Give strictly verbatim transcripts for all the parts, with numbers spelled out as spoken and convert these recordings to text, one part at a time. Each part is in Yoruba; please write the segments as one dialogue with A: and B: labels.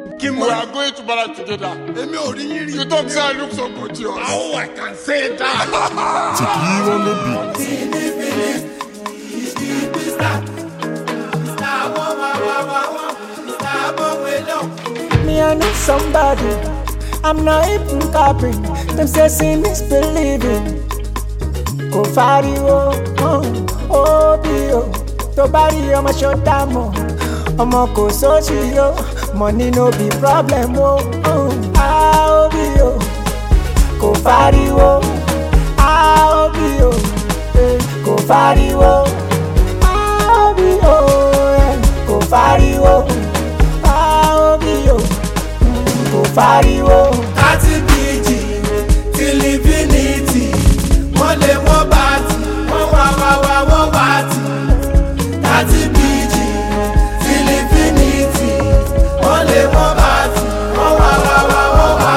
A: We are going to marry together. You don't say I look so good, yours.
B: Oh, I can say that.
C: Tiki on the
D: beat. Me, I need somebody. I'm not even copying. Them say seeing is believing. Go far you, oh, oh, be oh. To body, I'm a short time, oh. I'm a go so yo. Money no be problem, oh, oh. I'll be oh. Go far you, oh. I'll be oh. Eh. Go far you, oh. I'll be oh. Eh. Go far you, oh. I'll be oh. Mm. Go far you, oh.
B: thirty B G till infinity. One lay one party, one wa wa wa one party. thirty B G till infinity. One lay one party, one wa wa wa one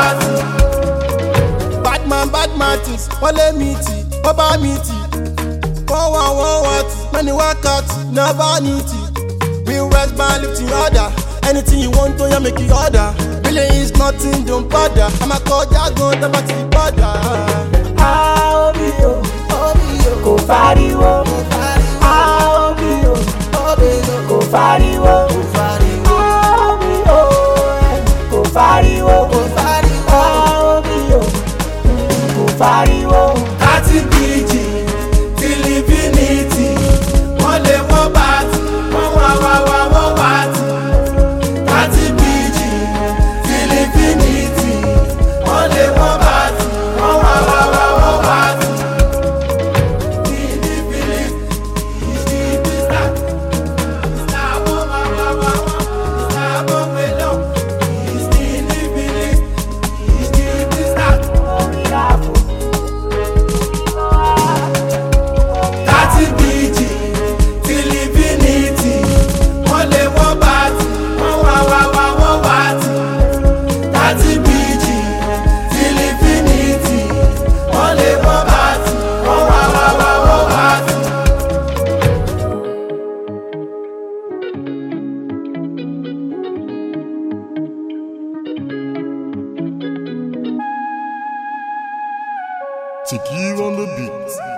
B: party. Bad man, bad man things. One lay meaty, one bar meaty. One one one what? Many workouts, never need it. We rest by lifting order. Anything you want to, you make it order. Really is nothing, don't bother. I'm a call jargon, I'm a tea border.
D: I'll be oh, go far you, oh. I'll be oh, go far you, oh. I'll be oh, go far you, oh. I'll be oh, go far you, oh.
B: thirty B G till infinity. One lay one party, one wa wa wa one party. thirty B G till infinity. One lay one party, one wa wa wa one party.
C: Tiki on the beat.